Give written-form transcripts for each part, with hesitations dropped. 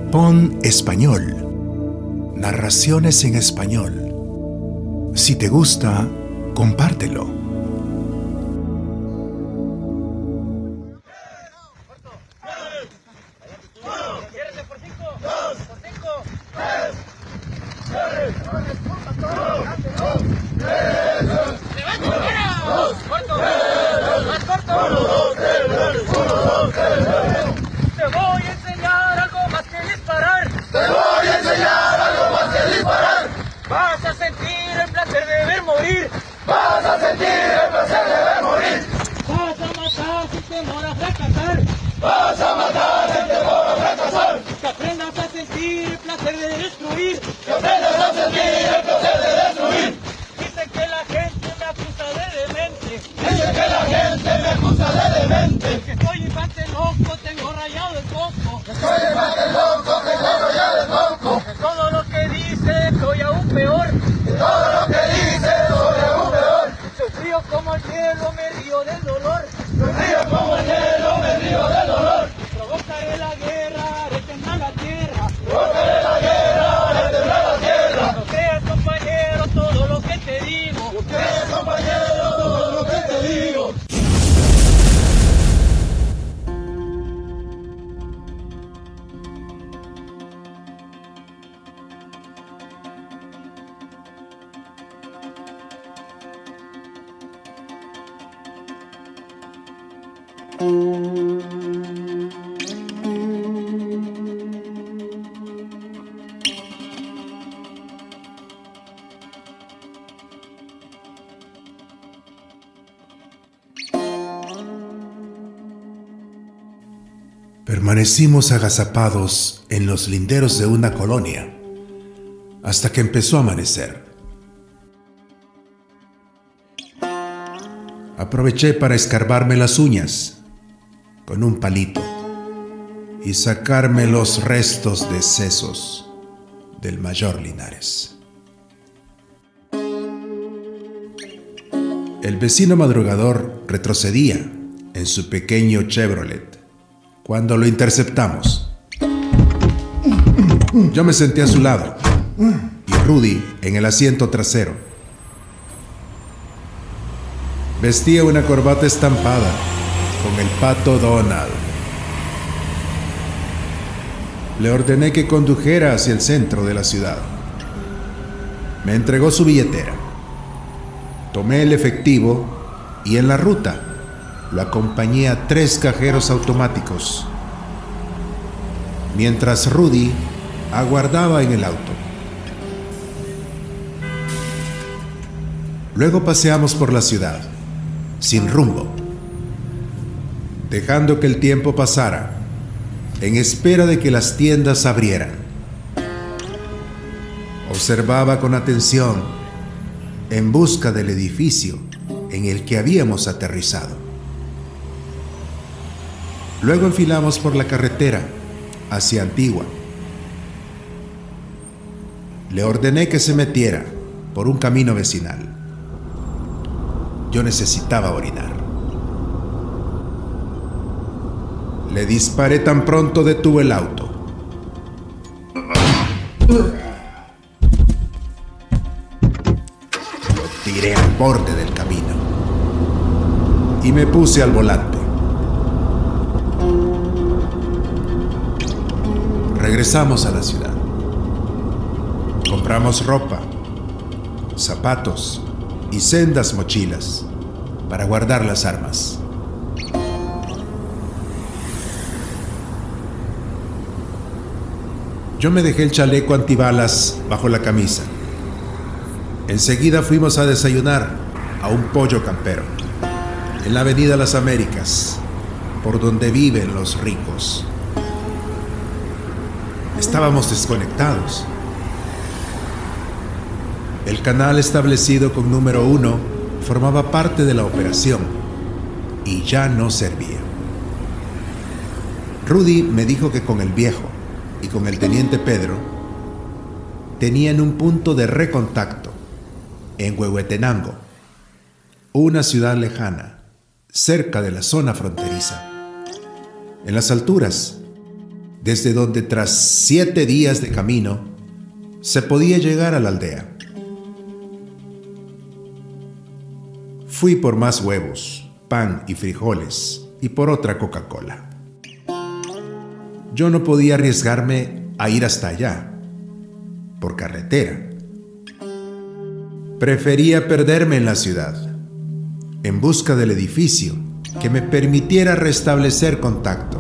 Pon español. Narraciones en español. Si te gusta, compártelo. Vas a sentir el placer de ver morir. Vas a sentir el placer de ver morir. Vas a matar sin temor a fracasar. Vas a matar sin temor a fracasar. Que aprendas a sentir el placer de destruir. Que aprendas a sentir el placer de destruir. Dicen que la gente me acusa de demente. Dicen que la gente me acusa de demente. Que soy infante loco, tengo rayado el coco. Que soy infante loco, tengo rayado el coco. Que todo lo que dice soy aún peor. Que todo lo que dice soy aún peor. Soy frío como el hielo, me río del dolor. Soy frío como el hielo, me río del dolor. Provocaré la guerra, haré temblar la tierra. Provocaré la guerra, haré temblar la tierra. No creas, compañero, todo lo que te digo. No creas, compañero, todo lo que te digo. Permanecimos agazapados en los linderos de una colonia hasta que empezó a amanecer. Aproveché para escarbarme las uñas con un palito y sacarme los restos de sesos del mayor Linares. El vecino madrugador retrocedía en su pequeño Chevrolet cuando lo interceptamos. Yo me senté a su lado y Rudy en el asiento trasero. Vestía una corbata estampada con el pato Donald. Le ordené que condujera hacia el centro de la ciudad. Me entregó su billetera. Tomé el efectivo y en la ruta lo acompañé a 3 cajeros automáticos, mientras Rudy aguardaba en el auto. Luego paseamos por la ciudad, sin rumbo, dejando que el tiempo pasara, en espera de que las tiendas abrieran. Observaba con atención, en busca del edificio en el que habíamos aterrizado. Luego enfilamos por la carretera hacia Antigua. Le ordené que se metiera por un camino vecinal. Yo necesitaba orinar. Le disparé tan pronto detuvo el auto. Lo tiré al borde del camino y me puse al volante. Regresamos a la ciudad. Compramos ropa, zapatos y sendas mochilas para guardar las armas. Yo me dejé el chaleco antibalas bajo la camisa. Enseguida fuimos a desayunar a un pollo campero en la avenida Las Américas, por donde viven los ricos. Estábamos desconectados. El canal establecido con número 1 formaba parte de la operación y ya no servía. Rudy me dijo que con el viejo y con el teniente Pedro tenían un punto de recontacto en Huehuetenango, una ciudad lejana, cerca de la zona fronteriza. En las alturas, desde donde tras 7 días de camino se podía llegar a la aldea. Fui por más huevos, pan y frijoles y por otra Coca-Cola. Yo no podía arriesgarme a ir hasta allá, por carretera. Prefería perderme en la ciudad, en busca del edificio que me permitiera restablecer contacto.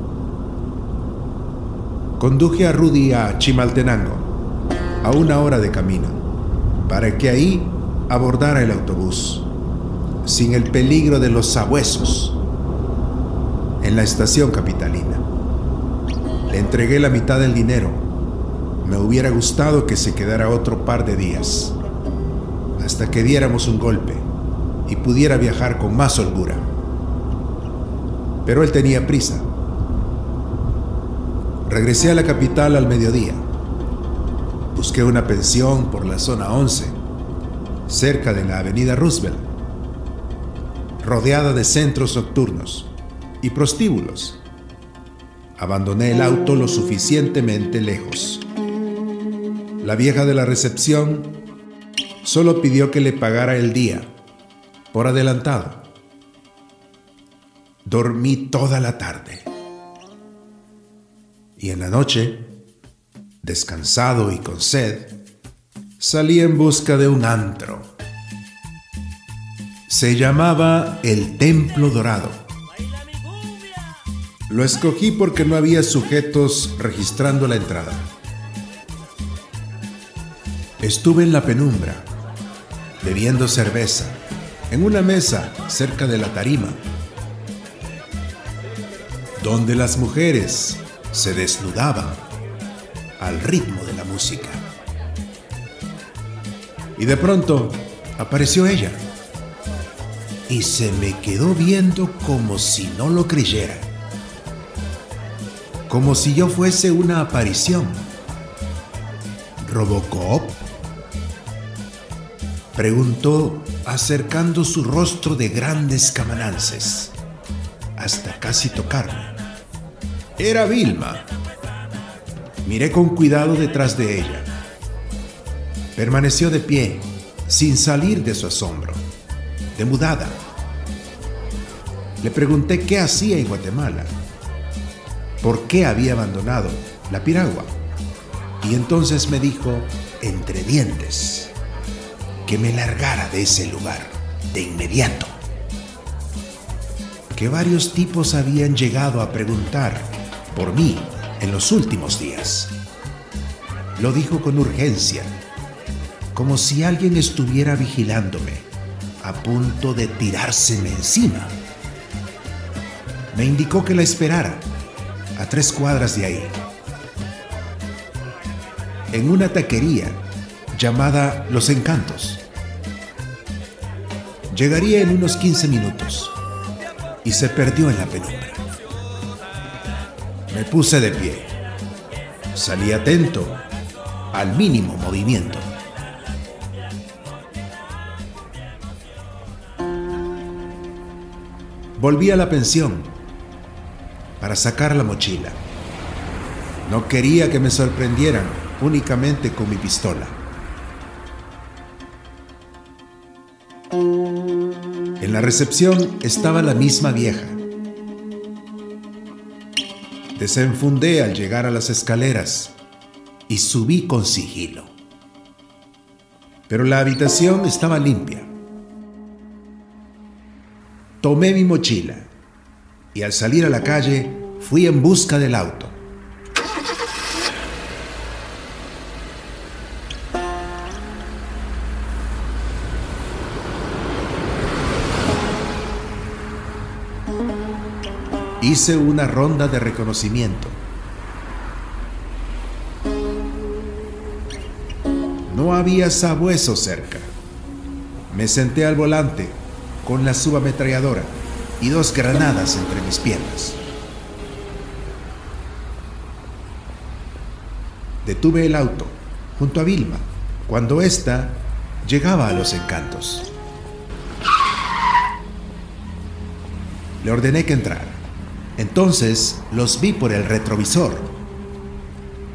Conduje a Rudy a Chimaltenango, a 1 hora de camino, para que ahí abordara el autobús, sin el peligro de los sabuesos, en la estación capitalina. Le entregué la mitad del dinero. Me hubiera gustado que se quedara otro par de días, hasta que diéramos un golpe y pudiera viajar con más holgura. Pero él tenía prisa. Regresé a la capital al mediodía. Busqué una pensión por la zona 11, cerca de la avenida Roosevelt, rodeada de centros nocturnos y prostíbulos. Abandoné el auto lo suficientemente lejos. La vieja de la recepción solo pidió que le pagara el día, por adelantado. Dormí toda la tarde. Y en la noche, descansado y con sed, salí en busca de un antro. Se llamaba El Templo Dorado. Lo escogí porque no había sujetos registrando la entrada. Estuve en la penumbra, bebiendo cerveza, en una mesa cerca de la tarima, donde las mujeres se desnudaban al ritmo de la música. Y de pronto apareció ella, y se me quedó viendo como si no lo creyera, como si yo fuese una aparición. ¿Robocop?, preguntó, acercando su rostro de grandes camanances hasta casi tocarme. Era Vilma. Miré con cuidado detrás de ella. Permaneció de pie, sin salir de su asombro, demudada. Le pregunté qué hacía en Guatemala, por qué había abandonado la piragua, y entonces me dijo, entre dientes, que me largara de ese lugar de inmediato, que varios tipos habían llegado a preguntar por mí en los últimos días. Lo dijo con urgencia, como si alguien estuviera vigilándome, a punto de tirárseme encima. Me indicó que la esperara a 3 cuadras de ahí, en una taquería llamada Los Encantos. Llegaría en unos 15 minutos y se perdió en la penumbra. Me puse de pie. Salí atento al mínimo movimiento. Volví a la pensión para sacar la mochila. No quería que me sorprendieran únicamente con mi pistola. En la recepción estaba la misma vieja. Desenfundé al llegar a las escaleras y subí con sigilo. Pero la habitación estaba limpia. Tomé mi mochila y al salir a la calle fui en busca del auto. Hice una ronda de reconocimiento. No había sabueso cerca. Me senté al volante con la subametralladora y 2 granadas entre mis piernas. Detuve el auto junto a Vilma cuando ésta llegaba a Los Encantos. Le ordené que entrara. Entonces los vi por el retrovisor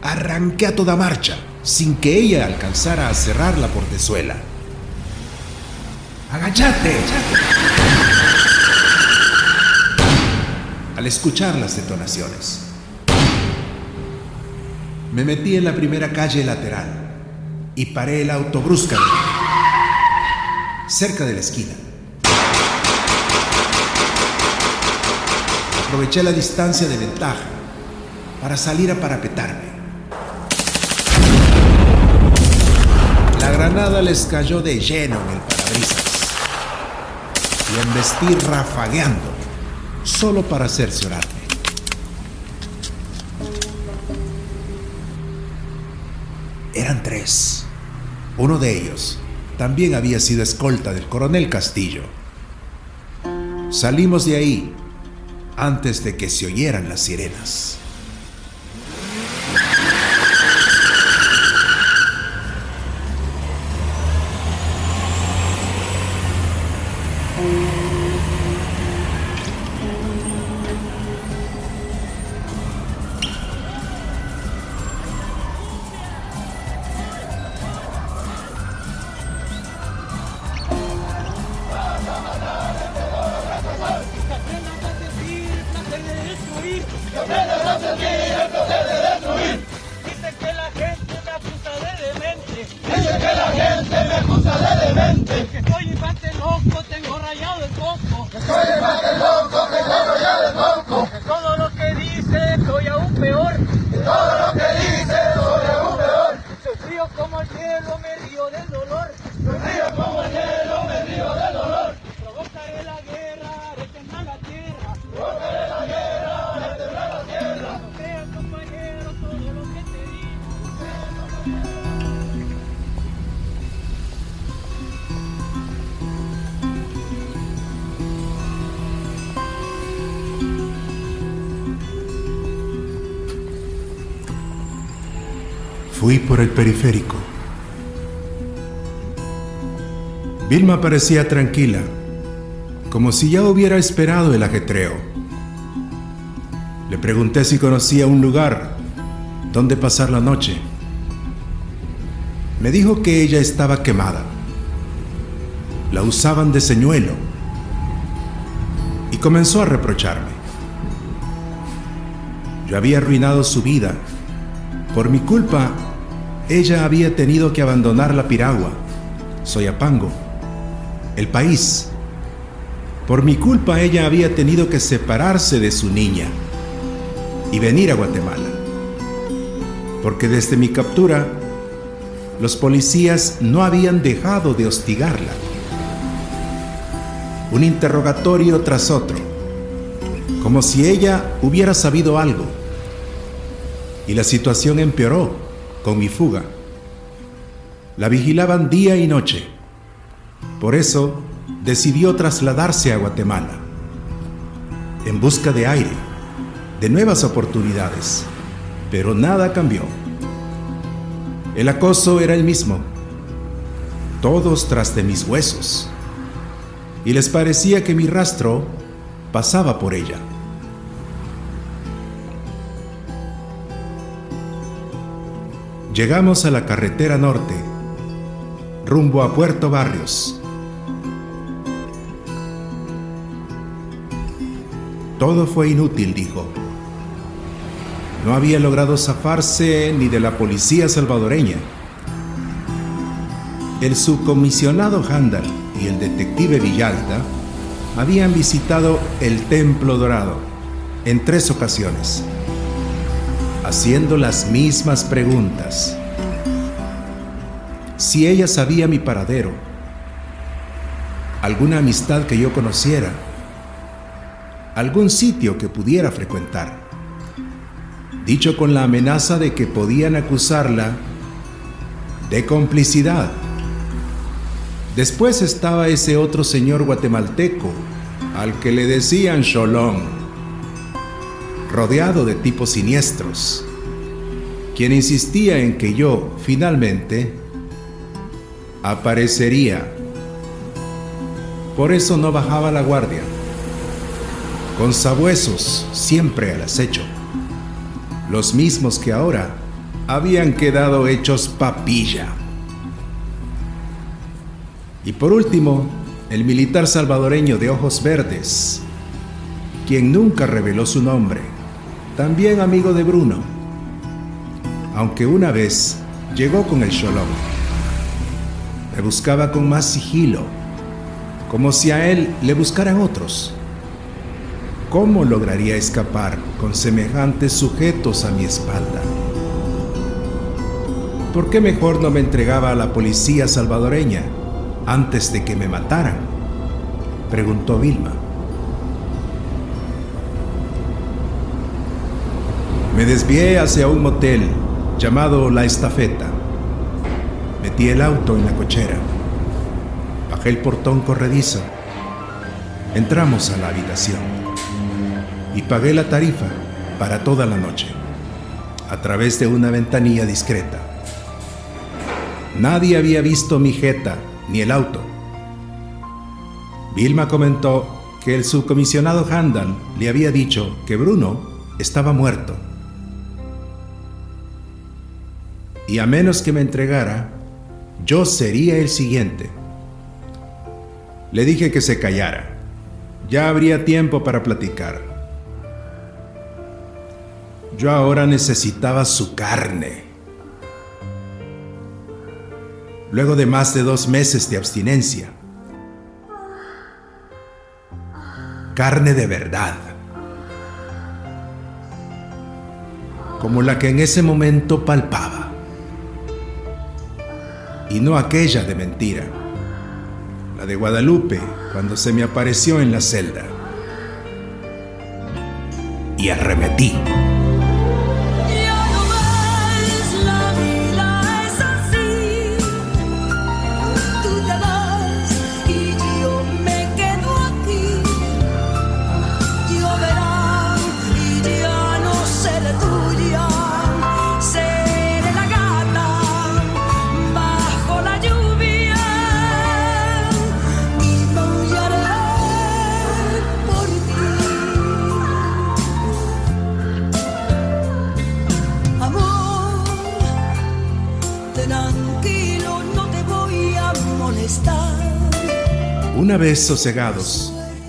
Arranqué a toda marcha, sin que ella alcanzara a cerrar la portezuela. ¡Agáchate! Al escuchar las detonaciones, me metí en la primera calle lateral y paré el auto bruscamente, cerca de la esquina. Aproveché la distancia de ventaja para salir a parapetarme. La granada les cayó de lleno en el parabrisas y embestí rafagueando, solo para cerciorarme. Eran 3. Uno de ellos también había sido escolta del coronel Castillo. Salimos de ahí antes de que se oyeran las sirenas. Dicen que la gente me acusa de demente. Dice que la gente me acusa de demente. Que soy infante loco, tengo rayado el coco. Soy el más del loco que corro ya del banco. Que todo lo que dice soy aún peor. Todo lo que dice soy aún peor. Soy frío como el hielo, me río del dolor. Soy frío como el hielo, me río del dolor. Provocaré la guerra, haré temblar la tierra. Provocaré la guerra, haré temblar la tierra. No creas, compañero, todo lo que te digo. Fui por el periférico. Vilma parecía tranquila, como si ya hubiera esperado el ajetreo. Le pregunté si conocía un lugar donde pasar la noche. Me dijo que ella estaba quemada. La usaban de señuelo. Y comenzó a reprocharme. Yo había arruinado su vida. Por mi culpa, ella había tenido que abandonar la piragua, Soyapango, el país. Por mi culpa, ella había tenido que separarse de su niña y venir a Guatemala. Porque desde mi captura, los policías no habían dejado de hostigarla. Un interrogatorio tras otro, como si ella hubiera sabido algo. Y la situación empeoró con mi fuga. La vigilaban día y noche. Por eso decidió trasladarse a Guatemala, en busca de aire, de nuevas oportunidades. Pero nada cambió. El acoso era el mismo. Todos tras de mis huesos. Y les parecía que mi rastro pasaba por ella. Llegamos a la carretera norte, rumbo a Puerto Barrios. Todo fue inútil, dijo. No había logrado zafarse ni de la policía salvadoreña. El subcomisionado Handal y el detective Villalta habían visitado el Templo Dorado en 3 ocasiones, haciendo las mismas preguntas. Si ella sabía mi paradero, alguna amistad que yo conociera, algún sitio que pudiera frecuentar. Dicho con la amenaza de que podían acusarla de complicidad. Después estaba ese otro señor guatemalteco, al que le decían Cholón, rodeado de tipos siniestros, quien insistía en que yo, finalmente, aparecería. Por eso no bajaba la guardia, con sabuesos siempre al acecho, los mismos que ahora habían quedado hechos papilla. Y por último, el militar salvadoreño de ojos verdes, quien nunca reveló su nombre, también amigo de Bruno, aunque una vez llegó con el cholón. Me buscaba con más sigilo, como si a él le buscaran otros. ¿Cómo lograría escapar con semejantes sujetos a mi espalda? ¿Por qué mejor no me entregaba a la policía salvadoreña antes de que me mataran?, preguntó Vilma. Me desvié hacia un motel llamado La Estafeta. Metí el auto en la cochera. Bajé el portón corredizo. Entramos a la habitación y pagué la tarifa para toda la noche, a través de una ventanilla discreta. Nadie había visto mi jeta ni el auto. Vilma comentó que el subcomisionado Handal le había dicho que Bruno estaba muerto. Y a menos que me entregara, yo sería el siguiente. Le dije que se callara. Ya habría tiempo para platicar. Yo ahora necesitaba su carne. Luego de más de 2 meses de abstinencia. Carne de verdad. Como la que en ese momento palpaba. Y no aquella de mentira, la de Guadalupe cuando se me apareció en la celda. Y arremetí. Una vez sosegados,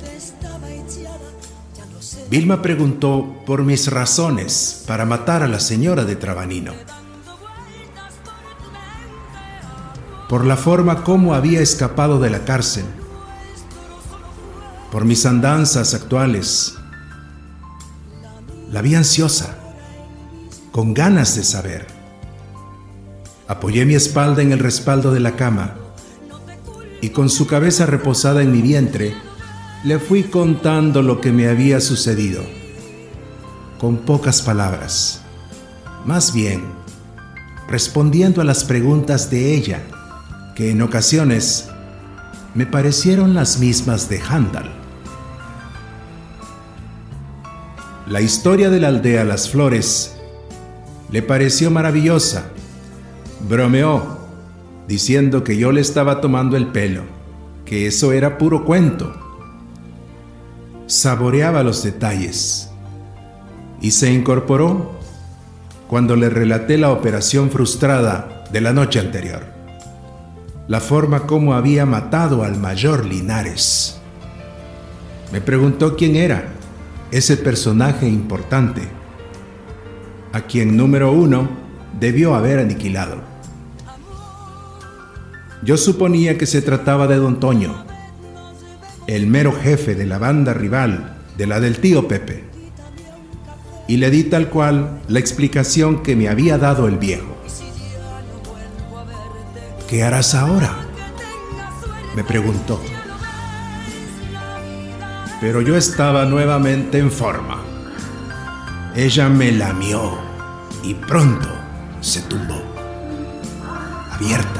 Vilma preguntó por mis razones para matar a la señora de Trabanino, por la forma como había escapado de la cárcel, por mis andanzas actuales. La vi ansiosa, con ganas de saber. Apoyé mi espalda en el respaldo de la cama y con su cabeza reposada en mi vientre, le fui contando lo que me había sucedido, con pocas palabras, más bien respondiendo a las preguntas de ella, que en ocasiones me parecieron las mismas de Handal. La historia de la aldea Las Flores le pareció maravillosa. Bromeó, diciendo que yo le estaba tomando el pelo, que eso era puro cuento. Saboreaba los detalles y se incorporó cuando le relaté la operación frustrada de la noche anterior, la forma como había matado al mayor Linares. Me preguntó quién era ese personaje importante, a quien número 1 debió haber aniquilado. Yo suponía que se trataba de don Toño, el mero jefe de la banda rival de la del tío Pepe, y le di tal cual la explicación que me había dado el viejo. ¿Qué harás ahora?, me preguntó. Pero yo estaba nuevamente en forma. Ella me lamió y pronto se tumbó, abierta.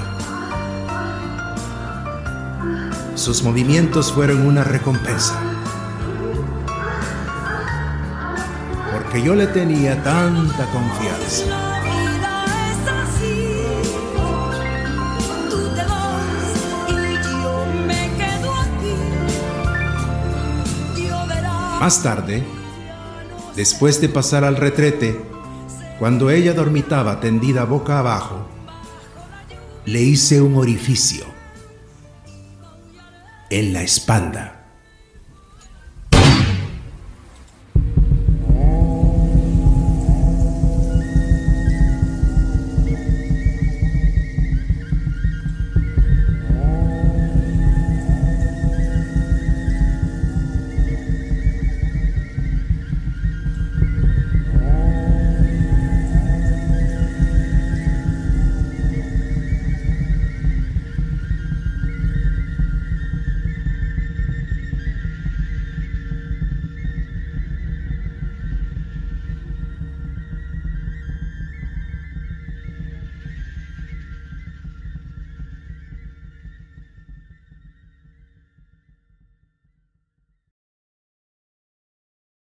Sus movimientos fueron una recompensa, porque yo le tenía tanta confianza. Más tarde, después de pasar al retrete, Cuando ella dormitaba tendida boca abajo, le hice un orificio en la espalda.